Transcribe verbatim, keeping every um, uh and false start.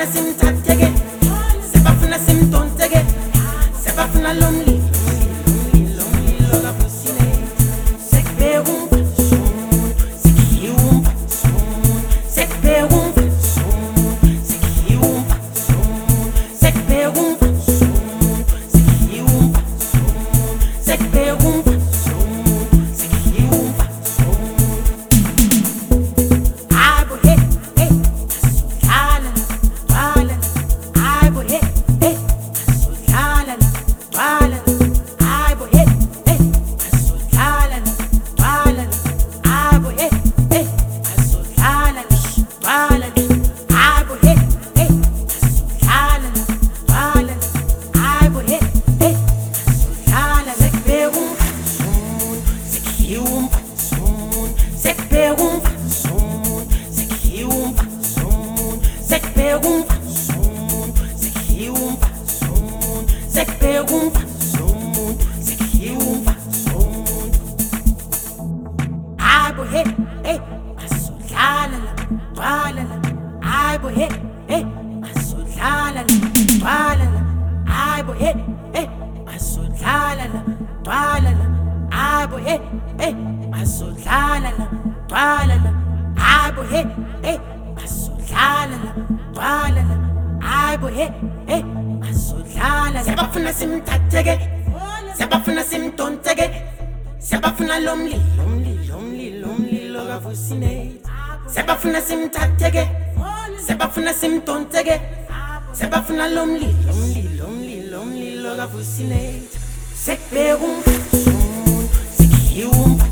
sebafuna simthatheke, sebafuna simdonseke, sebafuna lomli lomlilo kabusile. Sekubeka umfasomuntu, sekhiwa umfasomuntu, sekubeka umfasomuntu, sekhiwa umfasomuntu, sekubeka umfasomuntu, sekhiwa umfasomuntu, sekubeka umfasomuntu, sekhiwa umfasomuntu. Hayi bo hey hey, asudlala la, twala la. Hayi bo hey hey, asudlala la, twala la. Hayi bo hey hey, asudlala la, twala la. Hayi bo hey hey, asudlala la, twala la. Hayi bo hey hey, asudlala la, twala la. Hayi bo hey hey, asudlala la. Sekubeka umfasomuntu, sekhiwa umfasomuntu, sekubeka umfasomuntu, sekhiwa umfasomuntu, sekubeka umfasomuntu, sekhiwa umfasomuntu, sekubeka umfasomuntu, sekhiwa umfasomuntu. Hayi bo hey hey, asudlala la, twala la. Hayi bo hey hey, asudlala la, twala la. Hayi bo hey hey, asudlala la, twala la. Hayi bo hey hey, asudlala la, twala la. Hayi bo hey hey, asudlala la, twala la. Hayi bo hey hey, asudlala la. Sebafuna simthatheke, sebafuna simdonseke, sebafuna lomli lomli lomli lomlilo kavusine. Sebafuna simthatheke, sebafuna simdonseke, sebafuna lomli lomli lomli lomlilo kavusine. Sekubeka umfasomuntu, sekhiwa umfasomuntu.